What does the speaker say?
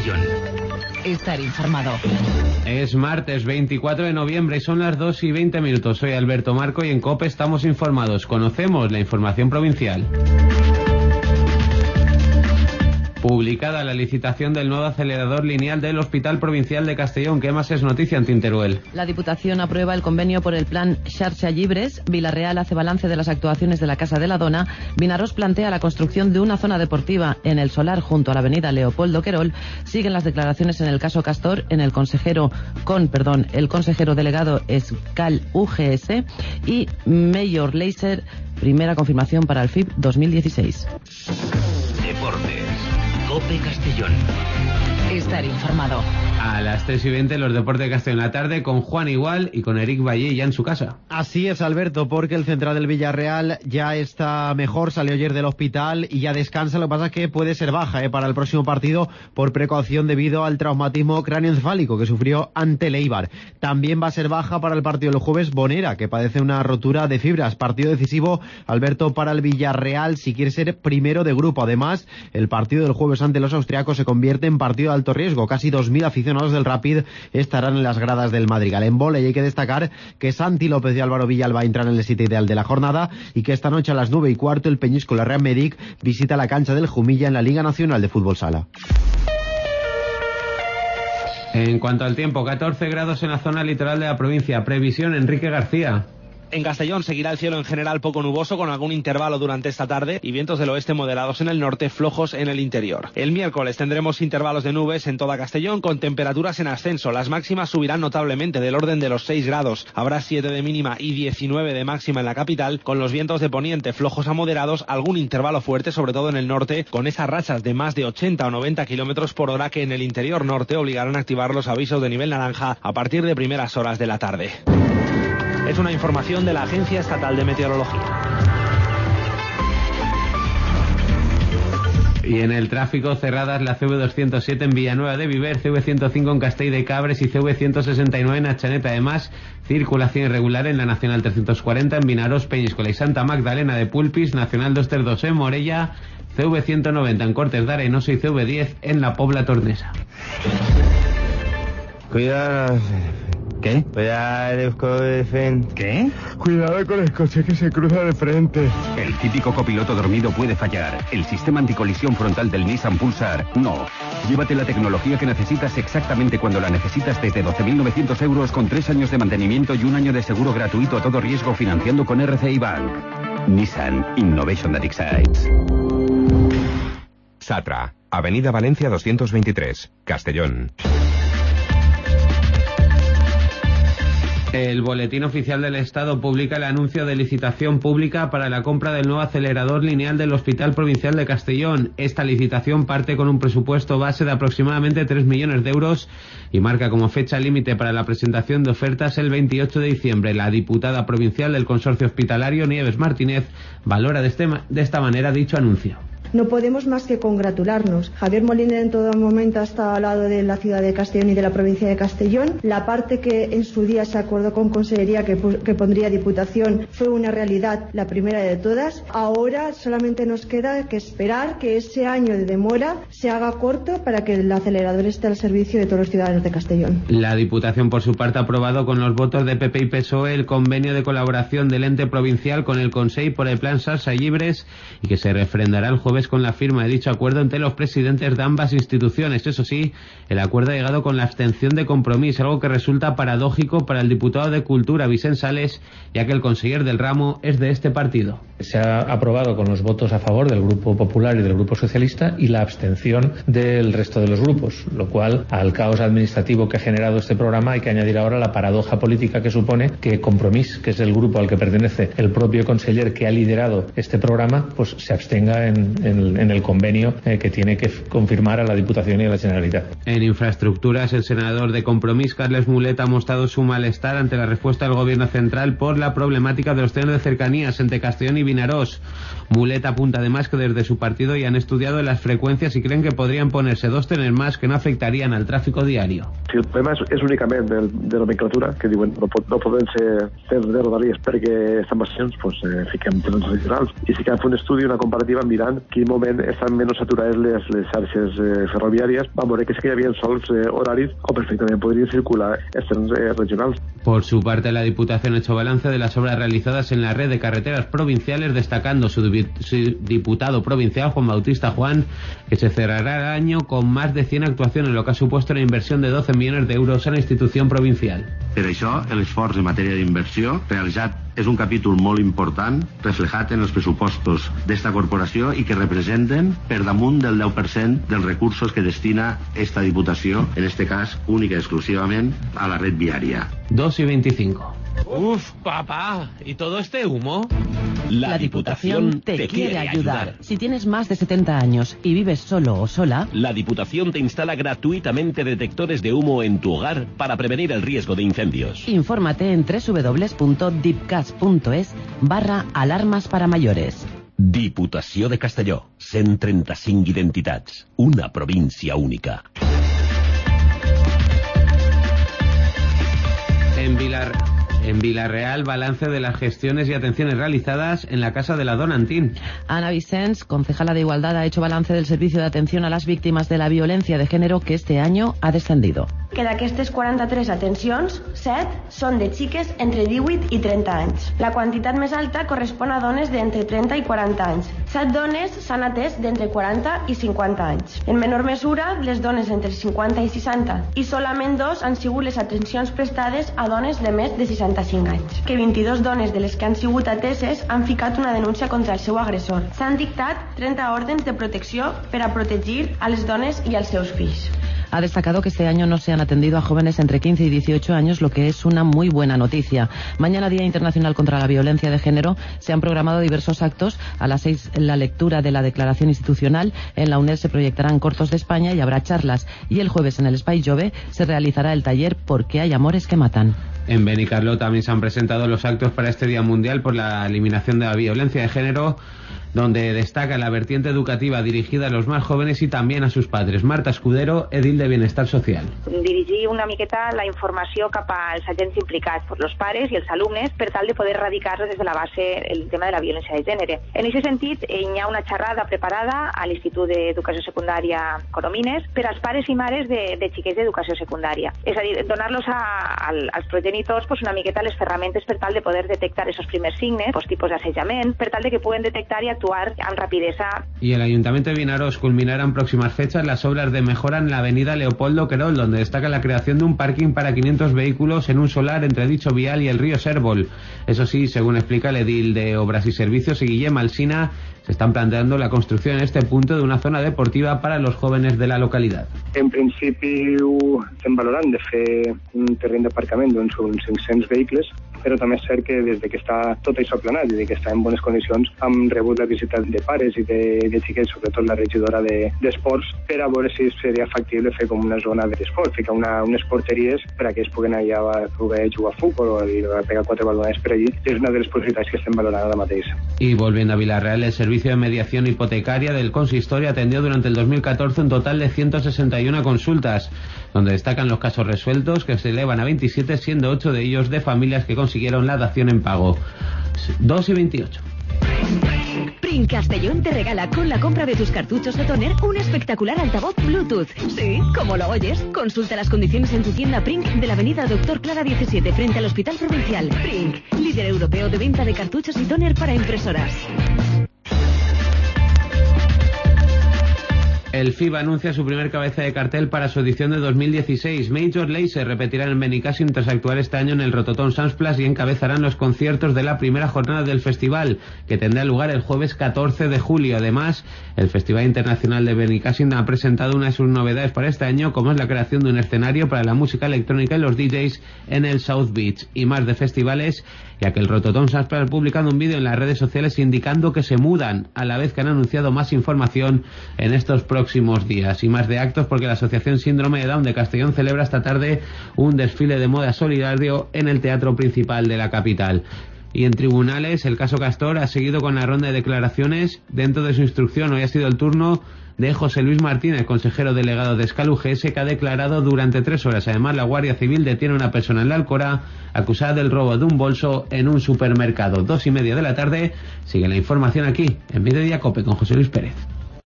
Castellón. Estar informado. Es martes 24 de noviembre y son las 2:20. Soy Alberto Marco y en COPE estamos informados. Conocemos la información provincial. Publicada la licitación del nuevo acelerador lineal del Hospital Provincial de Castellón. ¿Qué más es noticia en Tinteruel? La Diputación aprueba el convenio por el plan Xarxa Llibres. Vilareal hace balance de las actuaciones de la Casa de la Dona. Vinaròs plantea la construcción de una zona deportiva en el Solar junto a la avenida Leopoldo Querol. Siguen las declaraciones en el caso Castor. El consejero delegado es Cal UGS y Mayor Laser, primera confirmación para el FIB 2016. Deportes. COPE Castellón. Estar informado. A las 3:20 los deportes de Castellón la tarde con Juan Igual y con Eric Valle ya en su casa. Así es, Alberto, porque el central del Villarreal ya está mejor, salió ayer del hospital y ya descansa. Lo que pasa es que puede ser baja para el próximo partido por precaución debido al traumatismo cráneoencefálico que sufrió ante el Eibar. También va a ser baja para el partido del jueves Bonera, que padece una rotura de fibras. Partido decisivo, Alberto, para el Villarreal si quiere ser primero de grupo. Además, el partido del jueves ante los austriacos se convierte en partido de alto riesgo. Casi 2.000 aficionados del Rapid estarán en las gradas del Madrigal. En vóley hay que destacar que Santi López y Álvaro Villalba entran en el sitio ideal de la jornada y que esta noche a las 9:15 el Peñíscola Real Medic visita la cancha del Jumilla en la Liga Nacional de Fútbol Sala. En cuanto al tiempo, 14 grados en la zona litoral de la provincia. Previsión, Enrique García. En Castellón seguirá el cielo en general poco nuboso con algún intervalo durante esta tarde y vientos del oeste moderados en el norte, flojos en el interior. El miércoles tendremos intervalos de nubes en toda Castellón con temperaturas en ascenso. Las máximas subirán notablemente del orden de los 6 grados. Habrá 7 de mínima y 19 de máxima en la capital con los vientos de poniente flojos a moderados, algún intervalo fuerte sobre todo en el norte con esas rachas de más de 80 o 90 kilómetros por hora que en el interior norte obligarán a activar los avisos de nivel naranja a partir de primeras horas de la tarde. Es una información de la Agencia Estatal de Meteorología. Y en el tráfico, cerradas la CV207 en Villanueva de Viver, CV105 en Castell de Cabres y CV169 en Atxanet. Además, circulación irregular en la Nacional 340 en Vinaròs, Peñíscola y Santa Magdalena de Pulpis, Nacional 232 en Morella, CV190 en Cortes de Arenoso y CV10 en La Pobla Tornesa. Cuidado. ¿Qué? ¿Qué? Cuidado con el coche que se cruza de frente. El típico copiloto dormido puede fallar. El sistema anticolisión frontal del Nissan Pulsar, no. Llévate la tecnología que necesitas exactamente cuando la necesitas desde 12.900 euros con 3 años de mantenimiento y 1 año de seguro gratuito a todo riesgo financiando con RCI Bank. Nissan Innovation that excites. Satra, Avenida Valencia 223, Castellón. El Boletín Oficial del Estado publica el anuncio de licitación pública para la compra del nuevo acelerador lineal del Hospital Provincial de Castellón. Esta licitación parte con un presupuesto base de aproximadamente 3 millones de euros y marca como fecha límite para la presentación de ofertas el 28 de diciembre. La diputada provincial del Consorcio Hospitalario, Nieves Martínez, valora de esta manera dicho anuncio. No podemos más que congratularnos. Javier Moliner en todo momento ha estado al lado de la ciudad de Castellón y de la provincia de Castellón. La parte que en su día se acordó con Consellería que pondría Diputación fue una realidad, la primera de todas. Ahora solamente nos queda que esperar que ese año de demora se haga corto para que el acelerador esté al servicio de todos los ciudadanos de Castellón. La Diputación, por su parte, ha aprobado con los votos de PP y PSOE el convenio de colaboración del ente provincial con el Consell por el Plan Xarxa Llibres y que se refrendará el jueves con la firma de dicho acuerdo entre los presidentes de ambas instituciones. Eso sí, el acuerdo ha llegado con la abstención de Compromís, algo que resulta paradójico para el diputado de Cultura, Vicent Sales, ya que el conseller del ramo es de este partido. Se ha aprobado con los votos a favor del Grupo Popular y del Grupo Socialista y la abstención del resto de los grupos, lo cual al caos administrativo que ha generado este programa hay que añadir ahora la paradoja política que supone que Compromís, que es el grupo al que pertenece el propio conseller que ha liderado este programa, pues se abstenga en el convenio que tiene que confirmar a la Diputación y a la Generalitat. En infraestructuras, el senador de Compromís, Carles Mulet, ha mostrado su malestar ante la respuesta del Gobierno central por la problemática de los trenes de cercanías entre Castellón y Vinaròs. Mulet apunta además que desde su partido ya han estudiado las freqüències i creen que podrien poner-se 2 trenes más que no afectarían al tráfico diario. Si el problema és únicament de nomenclatura, que diuen no poden ser trens de rodalies perquè estan vaccions, doncs fiquem trens regionals. I si cal fer un estudi, una comparativa, mirant quin moment estan menys saturades les xarxes ferroviàries, va veure que sí que hi havia sols horaris o perfectament podrien circular els trens regionals. Por su parte, la Diputación ha hecho balance de las obras realizadas en la red de carreteras provinciales, destacando su diputado provincial, Juan Bautista Juan, que se cerrará el año con más de 100 actuaciones, lo que ha supuesto una inversión de 12 millones de euros en la institución provincial. Per això, l'esforç en matèria d'inversió realitzat és un capítol molt important, reflejat en els pressupostos d'esta corporació i que representen per damunt del 10% dels recursos que destina esta Diputació, en este cas, única i exclusivament, a la red viària. 2:25. Uf, papá, ¿y todo este humo? La Diputación te quiere ayudar. Si tienes más de 70 años y vives solo o sola, la Diputación te instala gratuitamente detectores de humo en tu hogar para prevenir el riesgo de incendios. Infórmate en www.dipcas.es/alarmas para mayores. Diputació de Castelló. 135 identitats. Una província única. En Villarreal, balance de las gestiones y atenciones realizadas en la Casa de la Dona Antín. Ana Vicens, concejala de Igualdad, ha hecho balance del servicio de atención a las víctimas de la violencia de género, que este año ha descendido. Que d'aquestes 43 atencions, 7 són de xiques entre 18 i 30 anys. La quantitat més alta correspon a dones d'entre 30 i 40 anys. 7 dones s'han atès d'entre 40 i 50 anys. En menor mesura, les dones entre 50 i 60. I solament 2 han sigut les atencions prestades a dones de més de 65 anys. Que 22 dones de les que han sigut ateses han ficat una denúncia contra el seu agressor. S'han dictat 30 ordens de protecció per a protegir a les dones i als seus fills. Ha destacado que este año no se han atendido a jóvenes entre 15 y 18 años, lo que es una muy buena noticia. Mañana, Día Internacional contra la Violencia de Género, se han programado diversos actos. A las 6, la lectura de la declaración institucional. En la UNED se proyectarán cortos de España y habrá charlas. Y el jueves, en el Espai Jove, se realizará el taller ¿Por qué hay amores que matan? En Benicarló también se han presentado los actos para este Día Mundial por la eliminación de la violencia de género, donde destaca la vertiente educativa dirigida a los más jóvenes y también a sus padres. Marta Escudero, edil de Bienestar Social. Dirigir una miqueta la informació cap als agents implicats, per los pares i els alumnes, per tal de poder erradicar des de la base el tema de la violència de gènere. En aquest sentit, hi ha una xerrada preparada a l'Institut d'Educació Secundària Coromines per als pares i mares de xiquets d'educació secundària. És a dir, donar-los als progenitors una miqueta les ferramentes per tal de poder detectar esos primers signes, tipus d'assetjament, per tal de que puguen detectar i actuar amb rapidesa. Y el Ayuntamiento de Vinaroz culminará en próximas fechas las obras de mejora en la avenida Leopoldo Querol, donde destaca la creación de un parking para 500 vehículos en un solar entre dicho vial y el río Sérbol. Eso sí, según explica el edil de Obras y Servicios, Guillem Alsina, se están planteando la construcción en este punto de una zona deportiva para los jóvenes de la localidad. En principi estem valorant de fer un terreny d'aparcament d'uns 500 vehicles, però també és cert que des que està tot això aplanat i que està en bones condicions hem rebut la visita de pares i de xiquets, sobretot la regidora d'esports, per a veure si seria factible fer com una zona d'esport, ficar unes porteries per a que es puguen allà poder jugar a futbol o pegar 4 balonets per allí. És una de les possibilitats que estem valorant ara mateix. Y volviendo a Villarreal, el Servicio de Mediación Hipotecaria del Consistorio atendió durante el 2014 un total de 161 consultas, donde destacan los casos resueltos, que se elevan a 27, siendo 8 de ellos de familias que consiguieron la dación en pago. 2:28. Print Castellón te regala con la compra de tus cartuchos de tóner un espectacular altavoz Bluetooth. Sí, como lo oyes. Consulta las condiciones en tu tienda Print de la avenida Doctor Clara 17 frente al Hospital Provincial. Print, líder europeo de venta de cartuchos y tóner para impresoras. El FIBA anuncia su primer cabeza de cartel para su edición de 2016. Major Lazer repetirán en Benicàssim tras actuar este año en el Rototom Sants y encabezarán los conciertos de la primera jornada del festival, que tendrá lugar el jueves 14 de julio. Además, el Festival Internacional de Benicàssim ha presentado una de sus novedades para este año, como es la creación de un escenario para la música electrónica y los DJs en el South Beach. Y más de festivales, ya que el Rototom Sants ha publicado un vídeo en las redes sociales indicando que se mudan, a la vez que han anunciado más información en estos próximos días. Y más de actos, porque la Asociación Síndrome de Down de Castellón celebra esta tarde un desfile de moda solidario en el Teatro Principal de la capital. Y en tribunales, el caso Castor ha seguido con la ronda de declaraciones. Dentro de su instrucción, hoy ha sido el turno de José Luis Martínez, consejero delegado de Escal UGS, que ha declarado durante 3 horas. Además, la Guardia Civil detiene a una persona en la Alcorá acusada del robo de un bolso en un supermercado. 2:30 de la tarde. Sigue la información aquí, en Mediodía Cope, con José Luis Pérez.